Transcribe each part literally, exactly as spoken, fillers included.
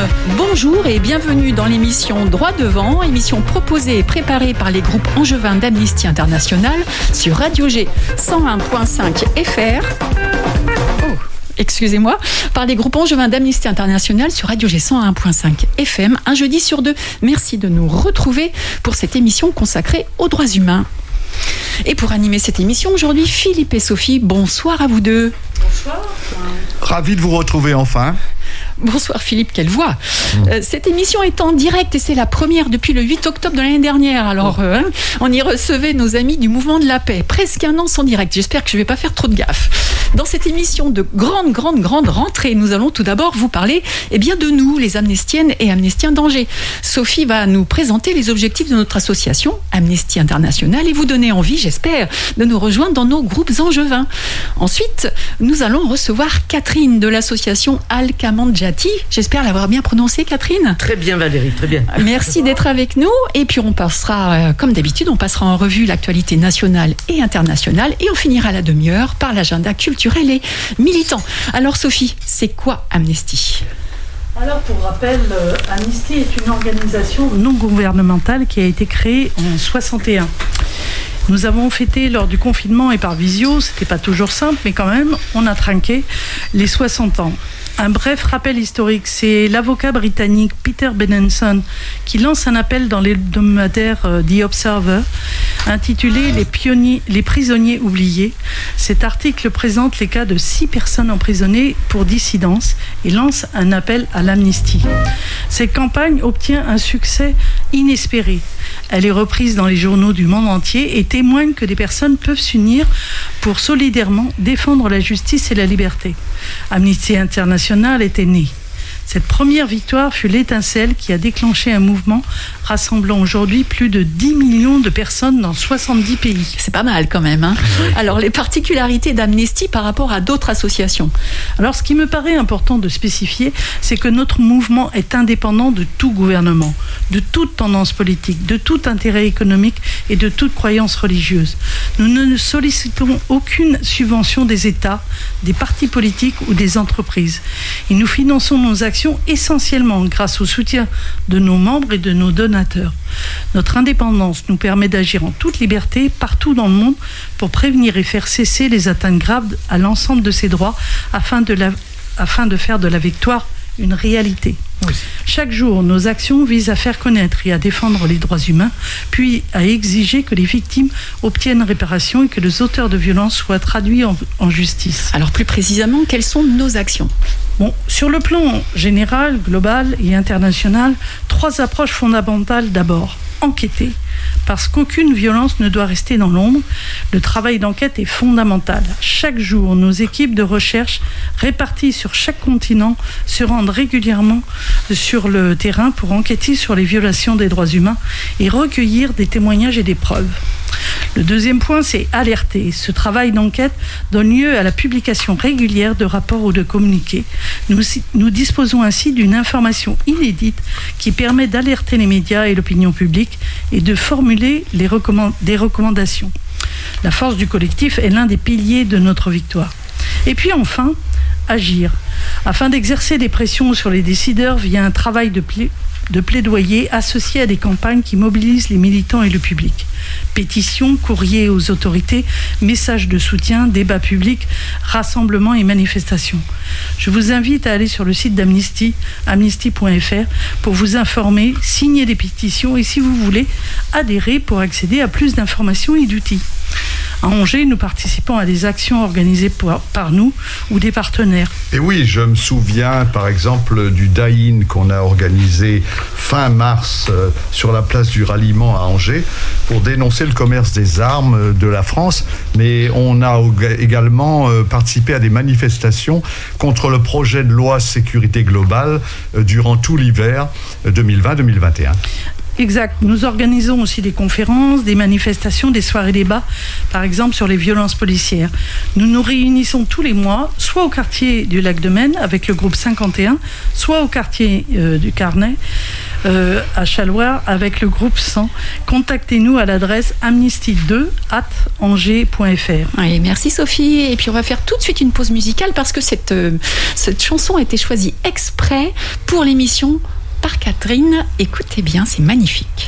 bonjour et bienvenue dans l'émission Droit Devant, émission proposée et préparée par les groupes angevins d'Amnesty International sur Radio G cent un virgule cinq F R. Oh, excusez-moi, par les groupes angevins d'Amnesty International sur Radio G cent un virgule cinq F M, un jeudi sur deux. Merci de nous retrouver pour cette émission consacrée aux droits humains. Et pour animer cette émission aujourd'hui, Philippe et Sophie, bonsoir à vous deux. Bonsoir. Ravi de vous retrouver enfin. Bonsoir Philippe, quelle voix. Mmh. euh, Cette émission est en direct et c'est la première depuis le huit octobre de l'année dernière. Alors, euh, hein, on y recevait nos amis du Mouvement de la Paix. Presque un an sans direct. J'espère que je ne vais pas faire trop de gaffe. Dans cette émission de grande, grande, grande rentrée, nous allons tout d'abord vous parler eh bien, de nous, les amnestiennes et amnestiens d'Angers. Sophie va nous présenter les objectifs de notre association, Amnesty International, et vous donner envie, j'espère, de nous rejoindre dans nos groupes angevins. Ensuite, nous allons recevoir Catherine de l'association Al-Kamandjati. J'espère l'avoir bien prononcé, Catherine. Très bien, Valérie, très bien. Merci d'être avec nous. Et puis, on passera, euh, comme d'habitude, on passera en revue l'actualité nationale et internationale. Et on finira la demi-heure par l'agenda culturel et militant. Alors, Sophie, c'est quoi Amnesty ? Alors, pour rappel, euh, Amnesty est une organisation non gouvernementale qui a été créée en soixante et un. Nous avons fêté lors du confinement et par visio, c'était pas toujours simple, mais quand même, on a trinqué les soixante ans. Un bref rappel historique, c'est l'avocat britannique Peter Benenson qui lance un appel dans l'hebdomadaire euh, The Observer intitulé les, pionniers, les prisonniers oubliés. Cet article présente les cas de six personnes emprisonnées pour dissidence et lance un appel à l'amnistie. Cette campagne obtient un succès inespéré. Elle est reprise dans les journaux du monde entier et témoigne que des personnes peuvent s'unir pour solidairement défendre la justice et la liberté. Amnesty International était née. Cette première victoire fut l'étincelle qui a déclenché un mouvement rassemblant aujourd'hui plus de dix millions de personnes dans soixante-dix pays. C'est pas mal quand même. Hein. Alors, les particularités d'Amnesty par rapport à d'autres associations. Alors, ce qui me paraît important de spécifier, c'est que notre mouvement est indépendant de tout gouvernement, de toute tendance politique, de tout intérêt économique et de toute croyance religieuse. Nous ne sollicitons aucune subvention des États, des partis politiques ou des entreprises. Et nous finançons nos actions essentiellement grâce au soutien de nos membres et de nos donateurs. Notre indépendance nous permet d'agir en toute liberté partout dans le monde pour prévenir et faire cesser les atteintes graves à l'ensemble de ces droits afin de, la, afin de faire de la victoire une réalité. Oui. Chaque jour, nos actions visent à faire connaître et à défendre les droits humains, puis à exiger que les victimes obtiennent réparation et que les auteurs de violences soient traduits en, en justice. Alors plus précisément, quelles sont nos actions ? Bon, sur le plan général, global et international, trois approches fondamentales d'abord. Enquêter, parce qu'aucune violence ne doit rester dans l'ombre. Le travail d'enquête est fondamental. Chaque jour, nos équipes de recherche réparties sur chaque continent se rendent régulièrement sur le terrain pour enquêter sur les violations des droits humains et recueillir des témoignages et des preuves. Le deuxième point, c'est alerter. Ce travail d'enquête donne lieu à la publication régulière de rapports ou de communiqués. Nous, nous disposons ainsi d'une information inédite qui permet d'alerter les médias et l'opinion publique et de formuler les recommand- des recommandations. La force du collectif est l'un des piliers de notre victoire. Et puis enfin, agir. Afin d'exercer des pressions sur les décideurs via un travail de pla- de plaidoyer associé à des campagnes qui mobilisent les militants et le public. Pétitions, courriers aux autorités, messages de soutien, débats publics, rassemblements et manifestations. Je vous invite à aller sur le site d'Amnesty, amnesty point f r, pour vous informer, signer des pétitions et, si vous voulez, adhérer pour accéder à plus d'informations et d'outils. À Angers, nous participons à des actions organisées par, par nous ou des partenaires. Et oui, je me souviens par exemple du Die-In qu'on a organisé fin mars euh, sur la place du Ralliement à Angers pour dénoncer le commerce des armes de la France, mais on a également euh, participé à des manifestations contre le projet de loi sécurité globale euh, durant tout l'hiver euh, deux mille vingt deux mille vingt et un. Exact. Nous organisons aussi des conférences, des manifestations, des soirées débats, par exemple sur les violences policières. Nous nous réunissons tous les mois, soit au quartier du Lac de Maine avec le groupe cinquante et un, soit au quartier euh, du Carnet, euh, à Chaloir avec le groupe cent. Contactez-nous à l'adresse amnesty deux arobase angers point f r. Oui, merci Sophie. Et puis on va faire tout de suite une pause musicale parce que cette, euh, cette chanson a été choisie exprès pour l'émission par Catherine. Écoutez bien, c'est magnifique.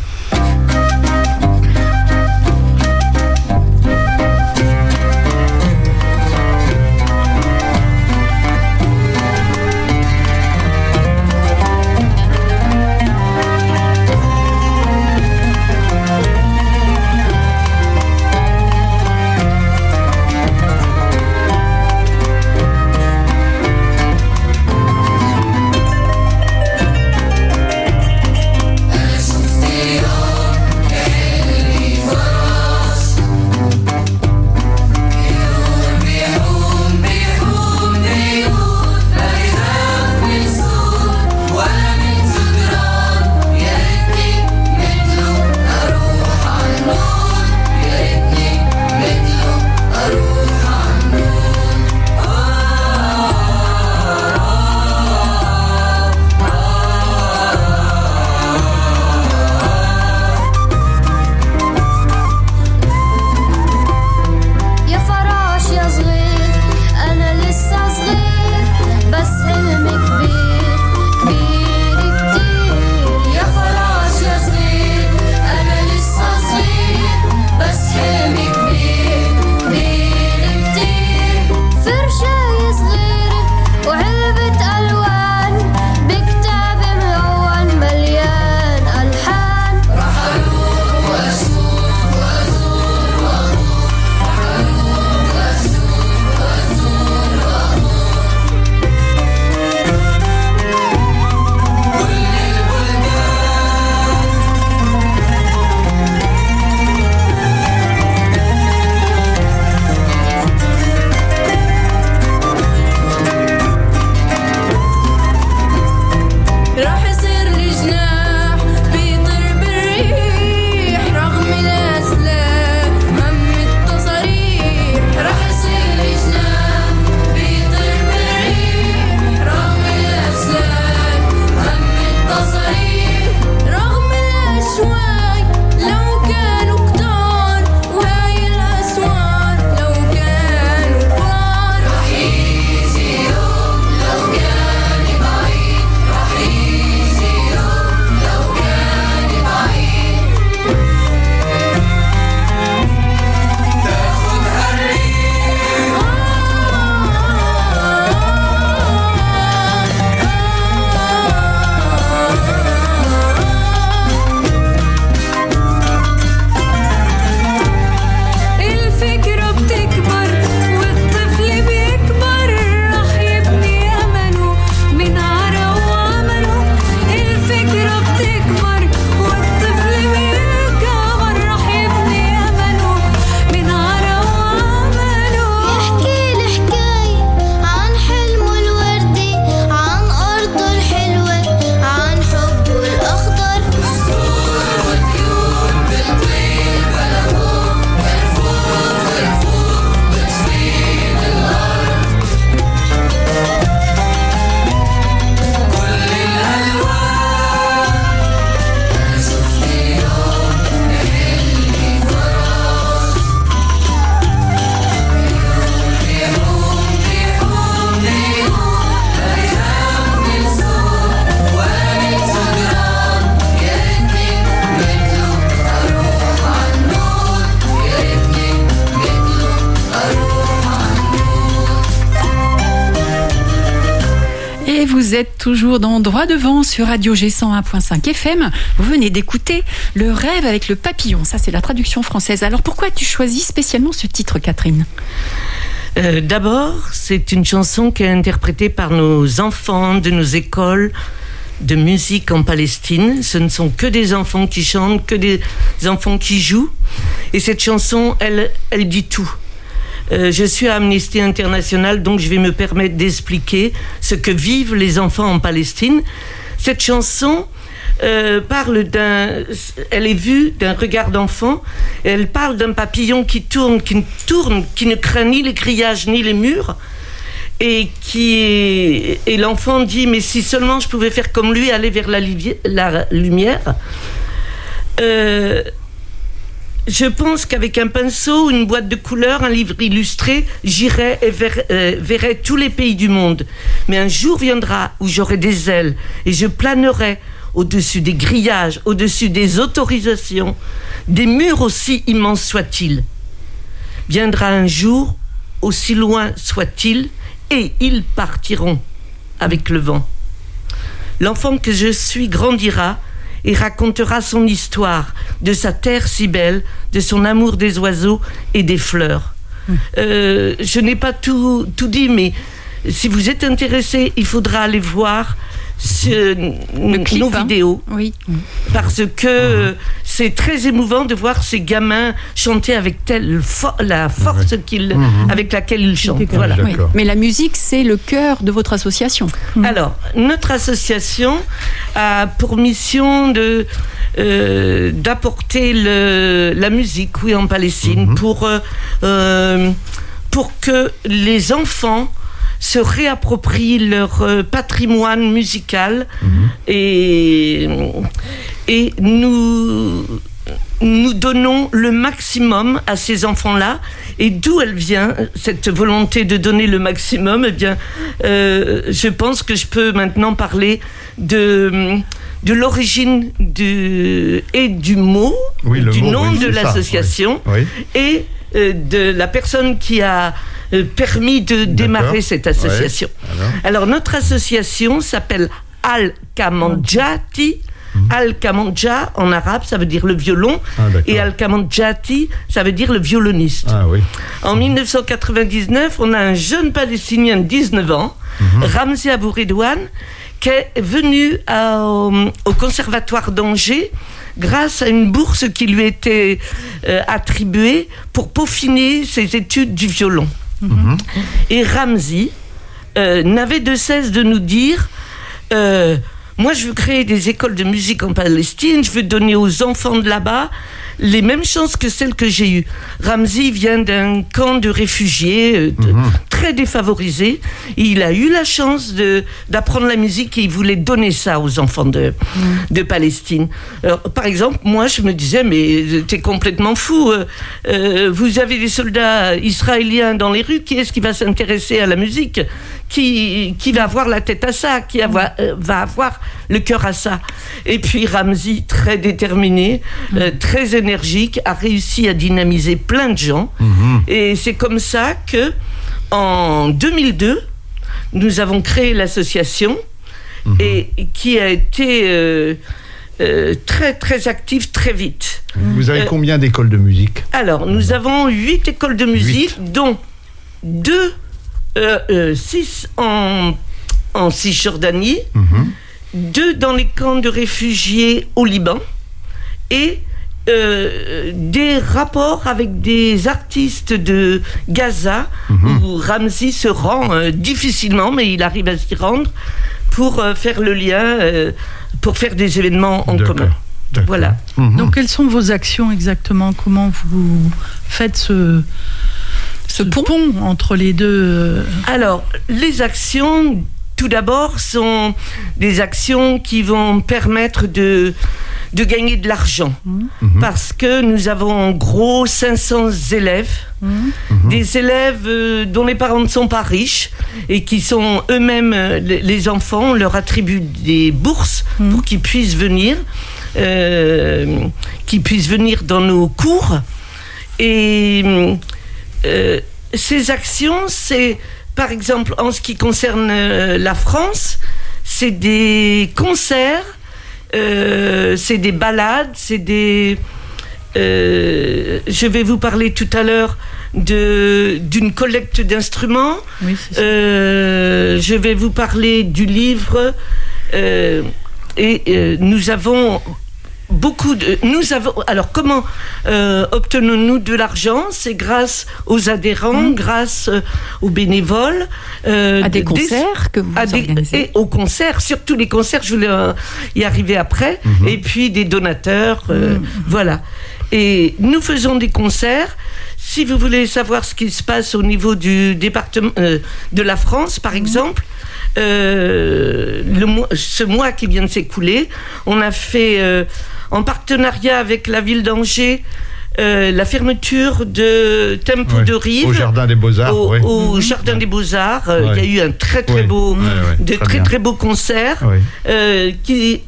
Vous êtes toujours dans Droit Devant sur Radio G cent un point cinq F M. Vous venez d'écouter Le rêve avec le papillon. Ça, c'est la traduction française. Alors, pourquoi as-tu choisi spécialement ce titre, Catherine ? euh, D'abord, c'est une chanson qui est interprétée par nos enfants de nos écoles de musique en Palestine. Ce ne sont que des enfants qui chantent, que des enfants qui jouent. Et cette chanson, elle, elle dit tout. Euh, je suis à Amnesty International, donc je vais me permettre d'expliquer ce que vivent les enfants en Palestine. Cette chanson euh, parle d'un... Elle est vue d'un regard d'enfant. Elle parle d'un papillon qui tourne, qui tourne, qui ne craint ni les grillages ni les murs. et qui est, et l'enfant dit mais si seulement je pouvais faire comme lui, aller vers la, livi- la lumière. Euh, je pense qu'avec un pinceau, une boîte de couleurs, un livre illustré, j'irais et ver, euh, verrais tous les pays du monde. Mais un jour viendra où j'aurai des ailes et je planerai au-dessus des grillages, au-dessus des autorisations, des murs aussi immenses soient-ils. Viendra un jour, aussi loin soit-il, et ils partiront avec le vent. L'enfant que je suis grandira et racontera son histoire, de sa terre si belle, de son amour des oiseaux et des fleurs. Mmh. Euh, je n'ai pas tout, tout dit, mais si vous êtes intéressé, il faudra aller voir ce, clip, nos hein. vidéos, oui. parce que mmh. c'est très émouvant de voir ces gamins chanter avec telle fo- la force qu'ils, mmh. avec laquelle ils chantent. Voilà. Oui. Mais la musique, c'est le cœur de votre association. Mmh. Alors, notre association a pour mission de euh, d'apporter le, la musique, oui, en Palestine, mmh. pour euh, euh, pour que les enfants se réapproprient leur euh, patrimoine musical mmh. et, et nous, nous donnons le maximum à ces enfants-là. Et d'où elle vient, cette volonté de donner le maximum? Eh bien, euh, je pense que je peux maintenant parler de, de l'origine du, et du mot, oui, du mot, nom oui, de l'association, oui. Oui. et euh, de la personne qui a permis de D'accord. démarrer cette association. Ouais. Alors. Alors, notre association s'appelle Al-Kamanjati. Mmh. Al-Kamanja, en arabe, ça veut dire le violon. Ah, et Al-Kamanjati, ça veut dire le violoniste. Ah, oui. En mmh. dix-neuf cent quatre-vingt-dix-neuf, on a un jeune Palestinien de dix-neuf ans, mmh. Ramzi Abou Redouane, qui est venu à, au, au conservatoire d'Angers grâce à une bourse qui lui était euh, attribuée pour peaufiner ses études du violon. Mmh. Et Ramzi euh, n'avait de cesse de nous dire euh, moi je veux créer des écoles de musique en Palestine, je veux donner aux enfants de là-bas les mêmes chances que celles que j'ai eues. Ramzi vient d'un camp de réfugiés euh, de, mmh. très défavorisé. Il a eu la chance de, d'apprendre la musique et il voulait donner ça aux enfants de, mmh. de Palestine. Alors, par exemple, moi je me disais mais t'es complètement fou, euh, euh, vous avez des soldats israéliens dans les rues, qui est-ce qui va s'intéresser à la musique? Qui, qui va avoir la tête à ça, qui avoir, euh, va avoir le cœur à ça. Et puis Ramzi, très déterminé, mmh. euh, très énergique, a réussi à dynamiser plein de gens. Mmh. Et c'est comme ça que, en deux mille deux, nous avons créé l'association mmh. et qui a été euh, euh, très très active très vite. Vous avez euh, combien d'écoles de musique? Alors, nous avons huit écoles de musique, huit. Dont deux Euh, euh, six en, en Cisjordanie, mmh. deux dans les camps de réfugiés au Liban, et euh, des rapports avec des artistes de Gaza, mmh. où Ramzi se rend euh, difficilement, mais il arrive à s'y rendre pour euh, faire le lien, euh, pour faire des événements en D'accord. commun. D'accord. Voilà. Mmh. Donc, quelles sont vos actions exactement? Comment vous faites ce... ce pont. pont entre les deux? Alors, les actions, tout d'abord, sont des actions qui vont permettre de, de gagner de l'argent. Mmh. Parce que nous avons en gros cinq cents élèves, mmh. des élèves euh, dont les parents ne sont pas riches et qui sont eux-mêmes, les, les enfants, on leur attribue des bourses mmh. pour qu'ils puissent venir, euh, qu'ils puissent venir dans nos cours. Et... Euh, ces actions, c'est, par exemple, en ce qui concerne euh, la France, c'est des concerts, euh, c'est des balades, c'est des... Euh, je vais vous parler tout à l'heure de, d'une collecte d'instruments. Oui, c'est ça. Euh, je vais vous parler du livre. Euh, et euh, nous avons... Beaucoup de, nous avons, alors comment euh, obtenons-nous de l'argent? C'est grâce aux adhérents, mmh. grâce euh, aux bénévoles. Euh, à des concerts des, que vous organisez. Et aux concerts, surtout les concerts, je voulais euh, y arriver après. Mmh. Et puis des donateurs, euh, mmh. voilà. Et nous faisons des concerts. si vous voulez savoir ce qui se passe au niveau du département euh, de la France, par exemple, euh, le mois, ce mois qui vient de s'écouler, on a fait, euh, en partenariat avec la ville d'Angers, Euh, la fermeture de Tempo ouais. de Rive au Jardin des Beaux-Arts. Au, oui. au mmh. Jardin des Beaux-Arts, euh, ouais. il y a eu un très très oui. beau, ouais, ouais. de très très bien. très beaux concerts. Oui. Euh, qui,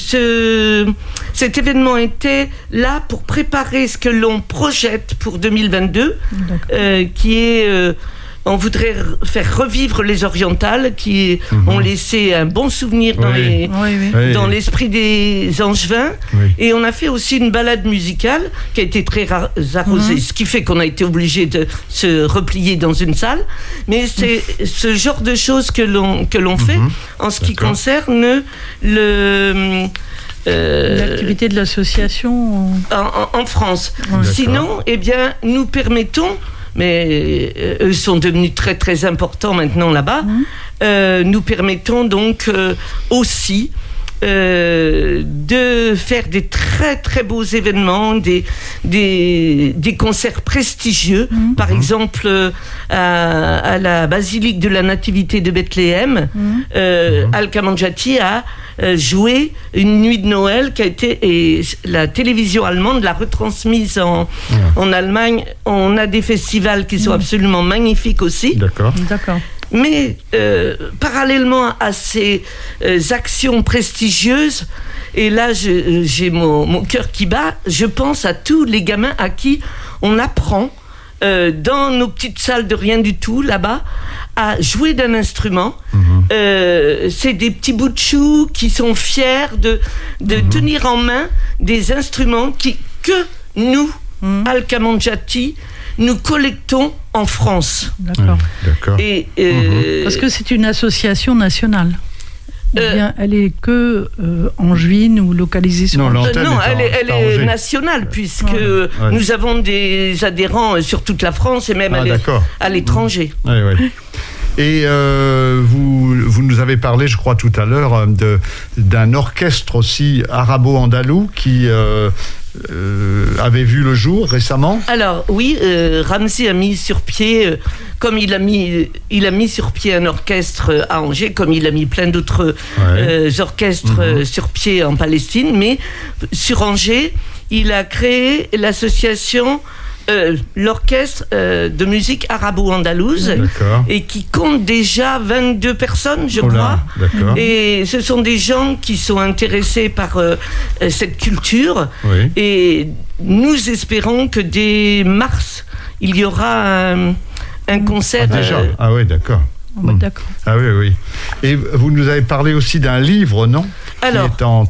ce, cet événement était là pour préparer ce que l'on projette pour deux mille vingt-deux, euh, qui est euh, on voudrait faire revivre les orientales qui mmh. ont laissé un bon souvenir dans, oui. les, oui, oui. dans l'esprit des Angevins. Oui. Et on a fait aussi une balade musicale qui a été très arrosée, mmh. ce qui fait qu'on a été obligé de se replier dans une salle. Mais c'est mmh. ce genre de choses que l'on, que l'on fait mmh. en ce qui D'accord. concerne le... Euh, l'activité de l'association en, en, en France. Ouais. Sinon, eh bien, nous permettons... mais euh, eux sont devenus très très importants maintenant là-bas, mmh. euh, nous permettons donc euh, aussi euh, de faire des très très beaux événements, des, des, des concerts prestigieux, mmh. par mmh. exemple euh, à, à la basilique de la Nativité de Bethléem, mmh. Euh, mmh. Al-Kamandjati a Euh, joué une nuit de Noël qui a été, et la télévision allemande l'a retransmise en, ouais. en Allemagne. On a des festivals qui sont mmh. absolument magnifiques aussi. D'accord. D'accord. Mais euh, parallèlement à ces euh, actions prestigieuses, et là je, j'ai mon, mon cœur qui bat, je pense à tous les gamins à qui on apprend euh, dans nos petites salles de rien du tout là-bas à jouer d'un instrument. Mmh. Euh, c'est des petits bouts de choux qui sont fiers de, de mmh. tenir en main des instruments qui, que nous, mmh. Al-Kamandjati, nous collectons en France. D'accord. Mmh. D'accord. Et, euh, Parce que c'est une association nationale. Euh, bien, elle est que euh, angevine ou localisée sur non, euh, non, est elle est, elle est nationale puisque ouais. Ouais. nous avons des adhérents sur toute la France et même ah, à l'étranger. Mmh. Ouais, ouais. Et euh, vous, vous nous avez parlé, je crois, tout à l'heure, de, d'un orchestre aussi arabo-andalou qui euh, euh, avait vu le jour récemment. Alors, oui, euh, Ramzi a mis sur pied, euh, comme il a, mis, il a mis sur pied un orchestre à Angers, comme il a mis plein d'autres ouais. euh, orchestres mmh. euh, sur pied en Palestine, mais sur Angers, il a créé l'association... Euh, l'orchestre euh, de musique arabo-andalouse d'accord. et qui compte déjà vingt-deux personnes, je oh là, crois. D'accord. Et ce sont des gens qui sont intéressés par euh, cette culture. Oui. Et nous espérons que dès mars, il y aura un, un concert. Ah, déjà. Euh... ah oui, d'accord. Oh, bah, d'accord. Ah oui, oui. Et vous nous avez parlé aussi d'un livre, non? Alors, qui est en...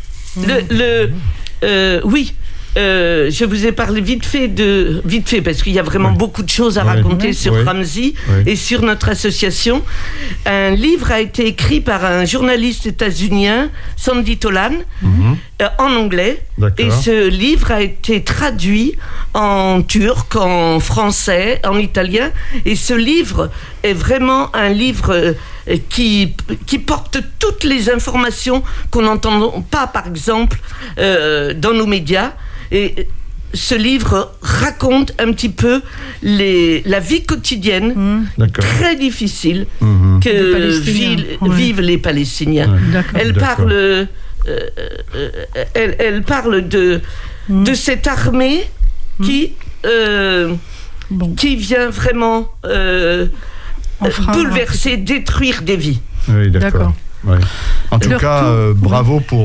le, le euh, oui. Euh, je vous ai parlé vite fait de vite fait parce qu'il y a vraiment oui. beaucoup de choses à oui. raconter oui. sur oui. Ramzi oui. et sur notre association. Un livre a été écrit par un journaliste états-unien, Sandy Tolan, mm-hmm. euh, en anglais. D'accord. Et ce livre a été traduit en turc, en français, en italien. Et ce livre est vraiment un livre euh, qui, qui porte toutes les informations qu'on n'entend pas, par exemple, euh, dans nos médias. Et ce livre raconte un petit peu les, la vie quotidienne mmh. très difficile mmh. que vivent, ouais. vivent les Palestiniens. Ouais. D'accord. Elle, D'accord. Parle, euh, euh, elle, elle parle de, mmh. de cette armée mmh. qui, euh, bon. qui vient vraiment euh, enfin, bouleverser, ouais. détruire des vies. Oui, d'accord. d'accord. Ouais. En tout Leur cas, euh, bravo pour